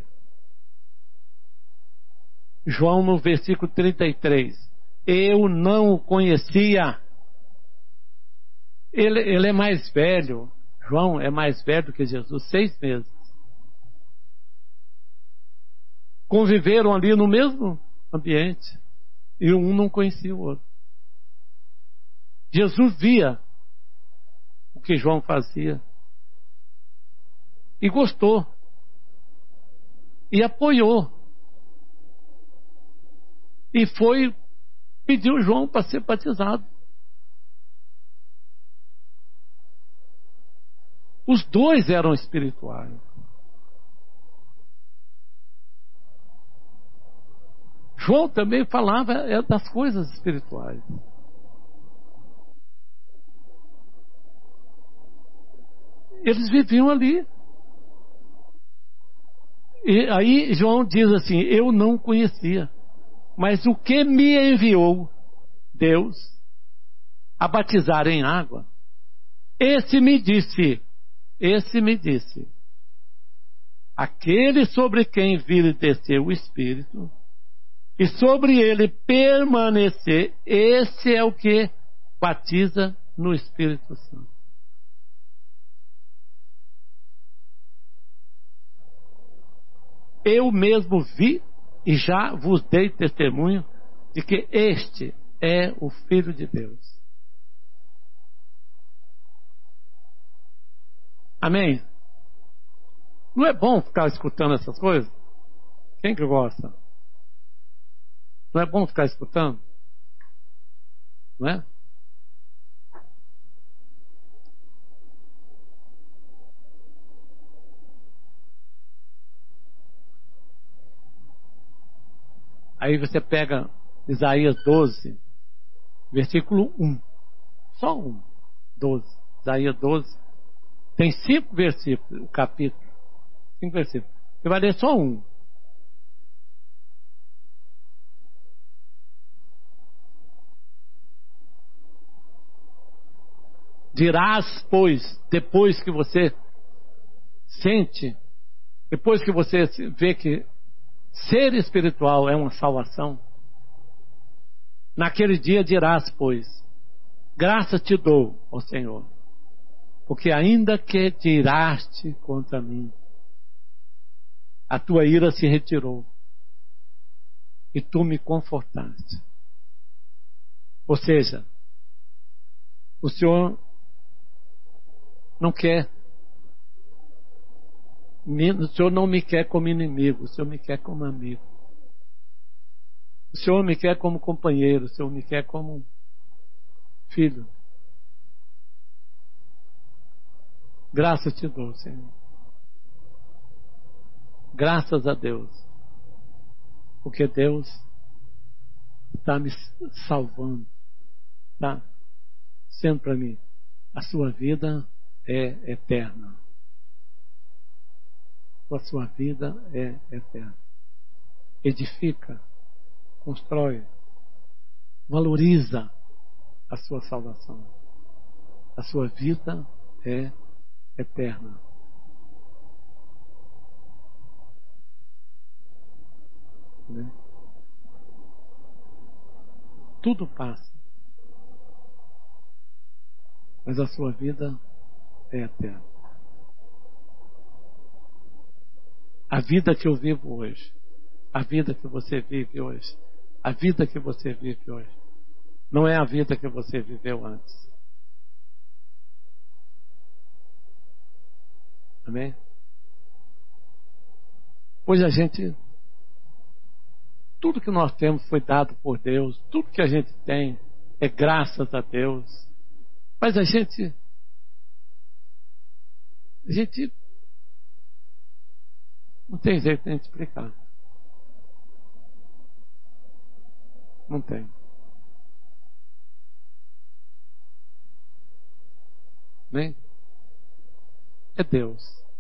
João no versículo 33. Eu não o conhecia. Ele é mais velho. João é mais velho que Jesus, 6 meses. Conviveram ali no mesmo ambiente. E um não conhecia o outro. Jesus via o que João fazia. E gostou. E apoiou. E foi, pediu João para ser batizado. Os dois eram espirituais. João também falava das coisas espirituais. Eles viviam ali. E aí João diz assim: eu não conhecia, mas o que me enviou Deus a batizar em água, esse me disse, aquele sobre quem vir descer o Espírito, e sobre ele permanecer, esse é o que batiza no Espírito Santo. Eu mesmo vi e já vos dei testemunho de que este é o Filho de Deus. Amém? Não é bom ficar escutando essas coisas? Quem que gosta? Não é bom ficar escutando? Não é? Aí você pega Isaías 12, versículo 1. Só 1. 12. Isaías 12. Tem 5 versículos, o capítulo. 5 versículos. Você vai ler só 1. Dirás, pois, depois que você sente, depois que você vê que ser espiritual é uma salvação, naquele dia dirás, pois, graças te dou, ó Senhor, porque ainda que tiraste contra mim, a tua ira se retirou e tu me confortaste. Ou seja, o Senhor não quer, o Senhor não me quer como inimigo, o Senhor me quer como amigo. O Senhor me quer como companheiro, o Senhor me quer como Filho, graças te dou, Senhor. Graças a Deus. Porque Deus está me salvando. Está sendo para mim. A sua vida é eterna. A sua vida é eterna. Edifica, constrói, valoriza a sua salvação. A sua vida é eterna. Né? Tudo passa, mas a sua vida é eterna. A vida que eu vivo hoje, a vida que você vive hoje, a vida que você vive hoje, não é a vida que você viveu antes. Amém? Hoje a gente, tudo que nós temos foi dado por Deus, tudo que a gente tem é graças a Deus, mas a gente não tem jeito de explicar. Não tem. Nem? É Deus.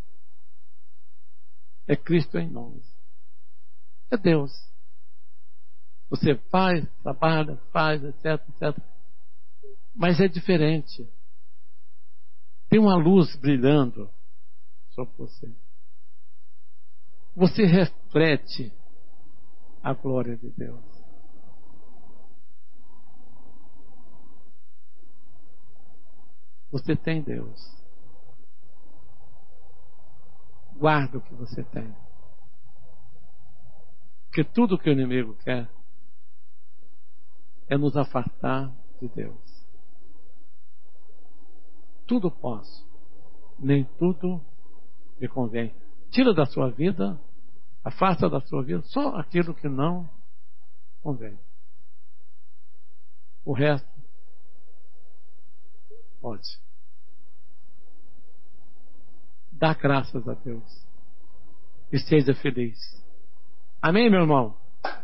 É Cristo em nós. É Deus. Você faz, trabalha, faz, etc, etc. Mas é diferente. Tem uma luz brilhando sobre você. Você reflete a glória de Deus. Você tem Deus. Guarda o que você tem. Porque tudo que o inimigo quer é nos afastar de Deus. Tudo posso, nem tudo me convém. Tira da sua vida, afasta da sua vida só aquilo que não convém. O resto pode. Dá graças a Deus e seja feliz. Amém, meu irmão?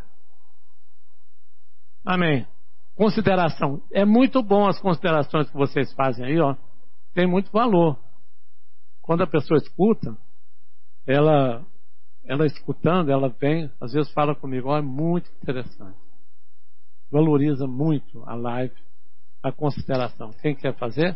Amém. Consideração. É muito bom as considerações que vocês fazem aí, ó. Tem muito valor. Quando a pessoa escuta, ela escutando, ela vem, às vezes fala comigo, ó, é muito interessante. Valoriza muito a live, a consideração. Quem quer fazer?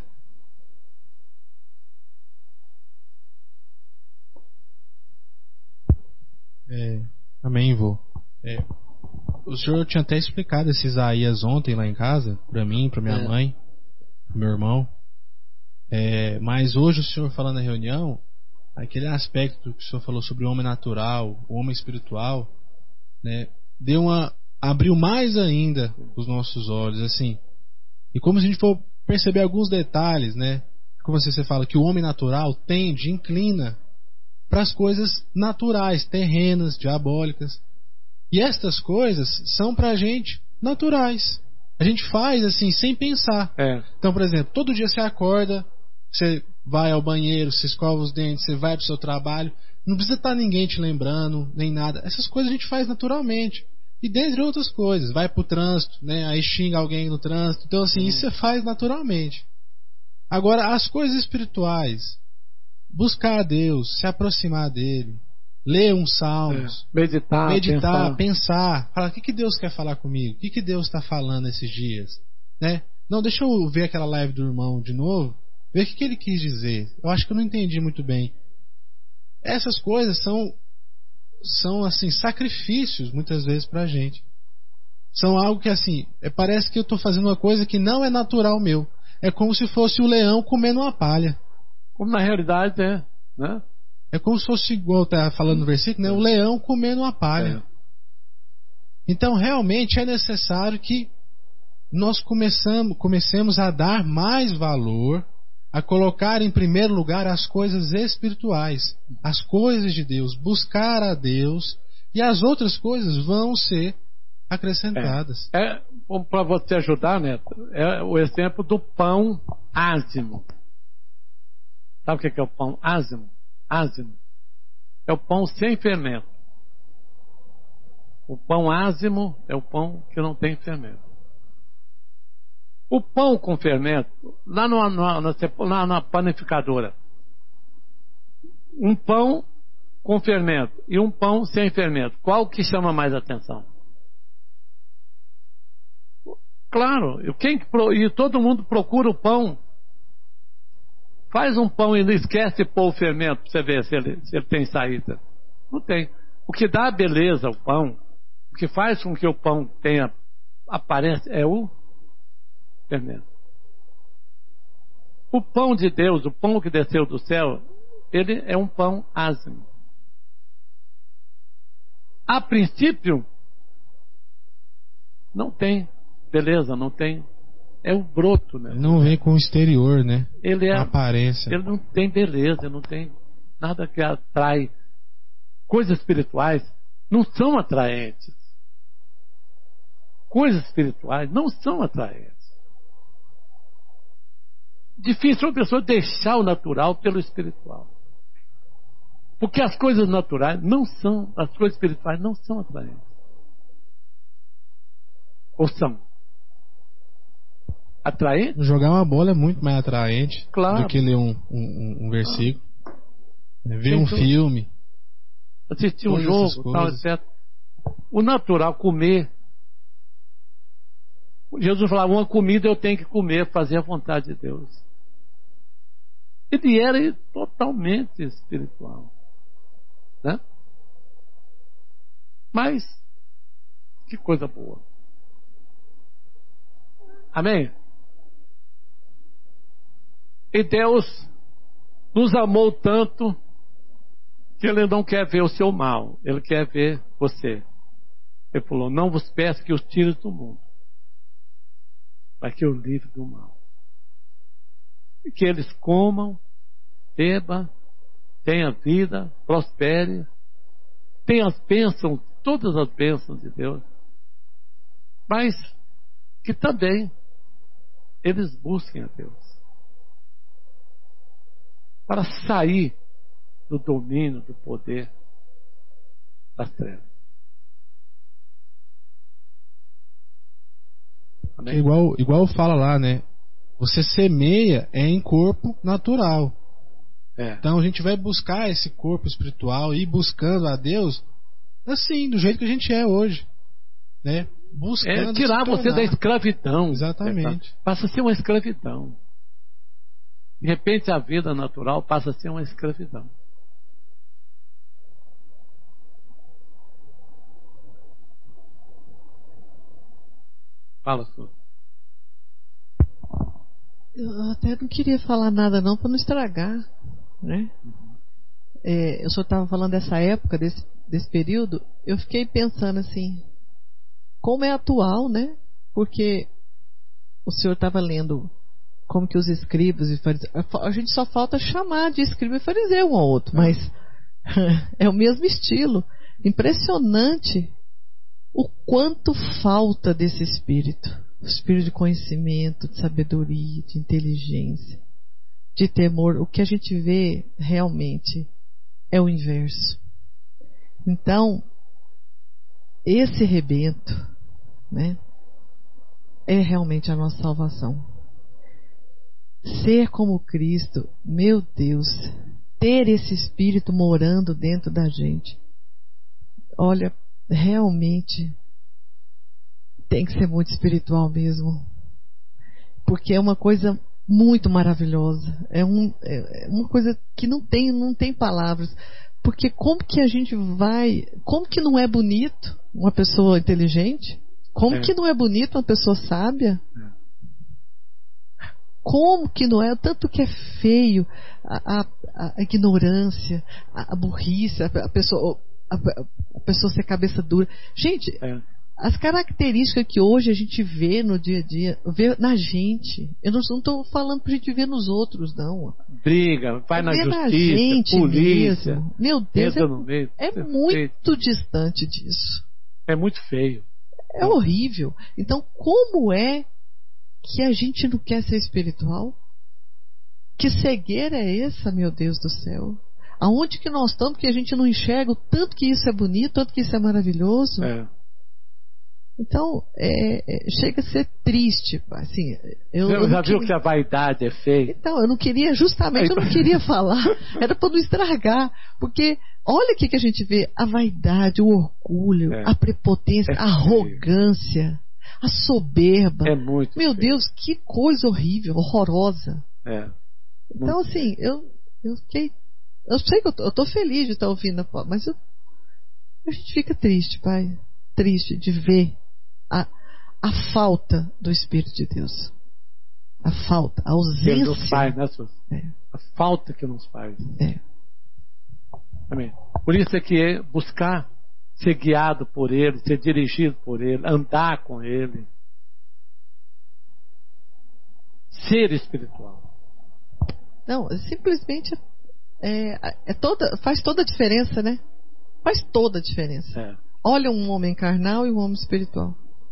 Amém, vô. O senhor tinha até explicado esse Isaías ontem lá em casa, para mim, para minha mãe, pro meu irmão. Mas hoje o senhor falando na reunião, aquele aspecto que o senhor falou sobre o homem natural, o homem espiritual, né, abriu mais ainda os nossos olhos, assim. E como se a gente for perceber alguns detalhes, né, como você fala que o homem natural tende, inclina para as coisas naturais, terrenas, diabólicas. E estas coisas são pra gente naturais. A gente faz assim, sem pensar. Então, por exemplo, todo dia você acorda, você vai ao banheiro, você escova os dentes, você vai pro seu trabalho. Não precisa estar ninguém te lembrando, nem nada. Essas coisas a gente faz naturalmente. E dentre outras coisas, vai pro trânsito, né? Aí xinga alguém no trânsito. Então, assim, isso você faz naturalmente. Agora, as coisas espirituais, buscar a Deus, se aproximar dele, ler uns salmos, meditar, pensar, falar, o que Deus quer falar comigo? O que Deus está falando esses dias, né? Não, deixa eu ver aquela live do irmão de novo, ver o que ele quis dizer. Eu acho que eu não entendi muito bem. Essas coisas são assim, sacrifícios muitas vezes pra gente. São algo que assim, parece que eu estou fazendo uma coisa que não é natural meu. É como se fosse o leão comendo uma palha. Como na realidade é, né? É como se fosse, igual está falando no versículo, né? O leão comendo uma palha. Então realmente é necessário que nós comecemos a dar mais valor, a colocar em primeiro lugar as coisas espirituais, as coisas de Deus, buscar a Deus, e as outras coisas vão ser acrescentadas. Para você ajudar, Neto, é o exemplo do pão ázimo. Sabe o que é o pão ázimo? Ázimo é o pão sem fermento. O pão ázimo é o pão que não tem fermento. O pão com fermento, lá na panificadora, um pão com fermento e um pão sem fermento, qual que chama mais atenção? Claro, e todo mundo procura o pão. Faz um pão e não esquece de pôr o fermento para você ver se ele tem saída. Não tem. O que dá beleza ao pão, o que faz com que o pão tenha aparência, é o fermento. O pão de Deus, o pão que desceu do céu, ele é um pão ázimo. A princípio, não tem beleza, não tem. É o broto, né? Não vem com o exterior, né? Ele a aparência. Ele não tem beleza, não tem nada que atrai. Coisas espirituais não são atraentes. Coisas espirituais não são atraentes. Difícil uma pessoa deixar o natural pelo espiritual. Porque as coisas naturais não são, as coisas espirituais não são atraentes. Ou são? Atraente? Jogar uma bola é muito mais atraente, claro, do que ler um versículo. Ver um filme. Assistir um jogo, tal, etc. O natural, comer. Jesus falava, uma comida eu tenho que comer, fazer a vontade de Deus. Ele era totalmente espiritual. Né? Mas, que coisa boa. Amém? E Deus nos amou tanto que Ele não quer ver o seu mal, Ele quer ver você. Ele falou, não vos peço que os tires do mundo, para que eu livre do mal. E que eles comam, bebam, tenham vida, prospere, tenham as bênçãos, todas as bênçãos de Deus, mas que também eles busquem a Deus para sair do domínio, do poder das trevas. Amém? Igual fala lá, né? Você semeia em corpo natural. Então a gente vai buscar esse corpo espiritual, ir buscando a Deus assim, do jeito que a gente é hoje, né? Buscando tirar você da escravidão. Exatamente. Passa a ser uma escravidão. De repente a vida natural passa a ser uma escravidão. Fala, senhor. Eu até não queria falar nada não para não estragar, né? O senhor estava falando dessa época, desse período, eu fiquei pensando assim, como é atual, né? Porque o senhor estava lendo como que os escribas e fariseus, a gente só falta chamar de escriba e fariseu um ao outro, mas é o mesmo estilo. Impressionante o quanto falta desse espírito. O espírito de conhecimento, de sabedoria, de inteligência, de temor. O que a gente vê realmente é o inverso. Então, esse rebento, né, é realmente a nossa salvação. Ser como Cristo, meu Deus, ter esse espírito morando dentro da gente, olha, realmente tem que ser muito espiritual mesmo, porque é uma coisa muito maravilhosa, é uma coisa que não tem palavras, porque como que a gente vai, como que não é bonito uma pessoa inteligente, como que não é bonito uma pessoa sábia, como que não é, tanto que é feio a ignorância, a burrice, a pessoa ser cabeça dura. Gente, as características que hoje a gente vê no dia a dia, vê na gente, eu não estou falando pra gente ver nos outros, não. Briga, vai na justiça, polícia. Mesmo. Meu Deus, é muito distante disso. É muito feio. É horrível. Então, como é que a gente não quer ser espiritual? Que cegueira é essa, meu Deus do céu? Aonde que nós estamos que a gente não enxerga o tanto que isso é bonito, tanto que isso é maravilhoso? Então, chega a ser triste. Assim, eu já viu que a vaidade é feia? Então, eu não queria falar. Era para não estragar. Porque olha o que a gente vê: a vaidade, o orgulho, a prepotência, a arrogância, a soberba. É muito Meu feio. Deus, que coisa horrível, horrorosa. Então, assim, eu fiquei. Eu sei que eu estou feliz de estar ouvindo, mas a gente fica triste, Pai. Triste de ver a falta do Espírito de Deus. A falta, a ausência. Ele nos faz, né, a falta que nos faz. Amém. Por isso é que buscar ser guiado por Ele, ser dirigido por Ele, andar com Ele, ser espiritual. Não, simplesmente faz toda a diferença, né? Faz toda a diferença. Olha um homem carnal e um homem espiritual.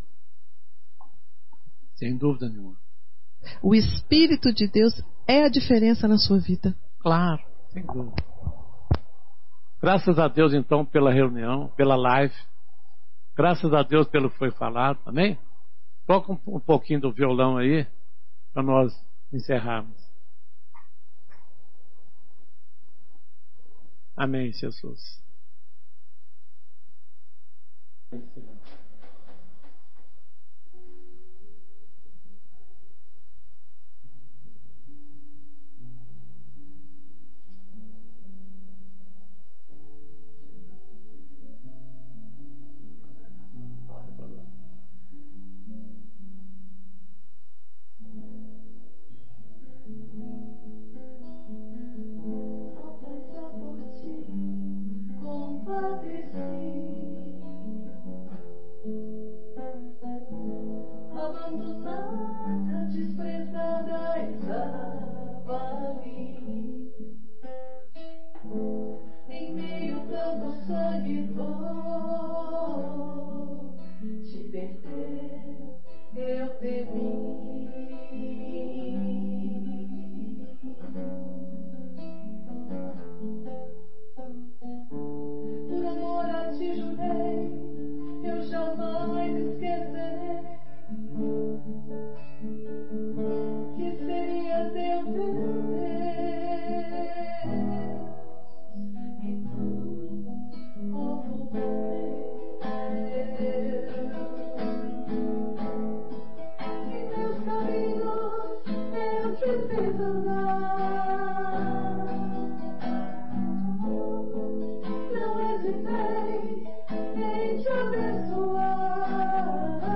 Sem dúvida nenhuma. O Espírito de Deus é a diferença na sua vida. Claro, sem dúvida. Graças a Deus, então, pela reunião, pela live. Graças a Deus pelo que foi falado, amém? Toca um pouquinho do violão aí, para nós encerrarmos. Amém, Jesus. Abandonada, desprezada, estava ali. Em meio tanto sangue vou te perder, eu temi. Por amor a ti jurei, eu jamais esquecerei que seria teu Deus e tu, povo meu. Em teus caminhos eu te fiz andar, não hesitei em te abençoar.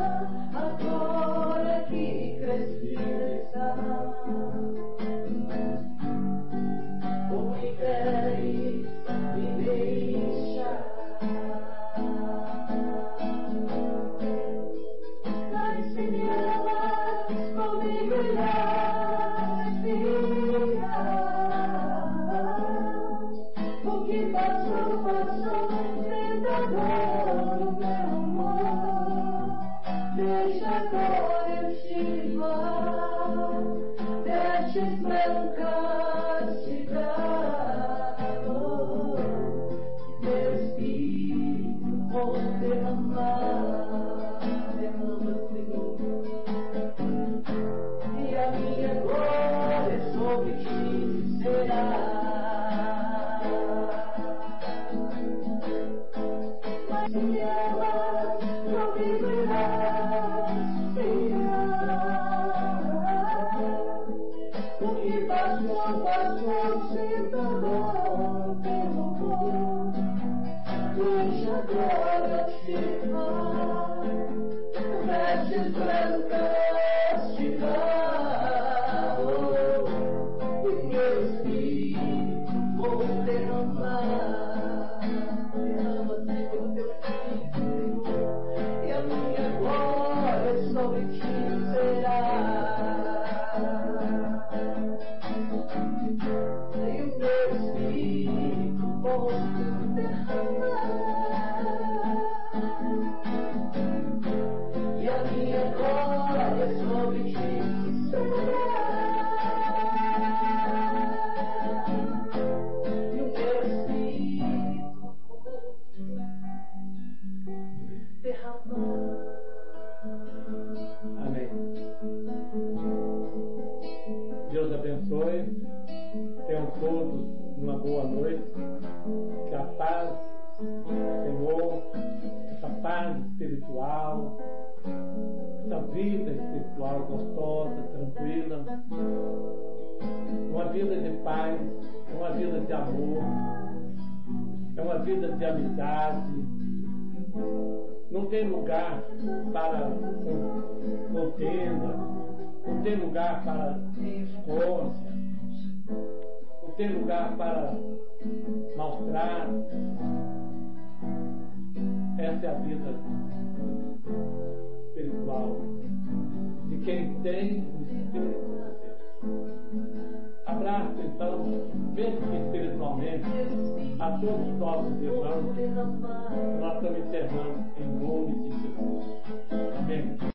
Agora que cresci está, tu me queres me deixar. Mas se me amas, comigo irás ficar. O que passou, passou, tentador o meu amor. Deixa agora eu te levar, vestes brancas te dar. Meu Espírito vou derramar, derrama, Senhor. E a minha glória sobre ti será. Mas se me amas, comigo irás ficar. O que passou, passou, sinta dor pelo amor. Deixa agora te dar, vestes brancas te dar. E meu Espírito vou derramar, derrama, Senhor, teu Espírito, Senhor. E a minha glória sobre ti será. E o meu Espírito vou derramar, e a minha glória todos uma boa noite. Que a paz do Senhor, essa paz espiritual, essa vida espiritual gostosa, tranquila, uma vida de paz, uma vida de amor, é uma vida de amizade. Não tem lugar para contenda, não tem lugar para discórdia, não tem lugar para maus-tratos. Essa é a vida espiritual de quem tem o Espírito de Deus. Abraço, então, mesmo espiritualmente, a todos os nossos irmãos. Nós estamos encerrando em nome de Jesus. Amém.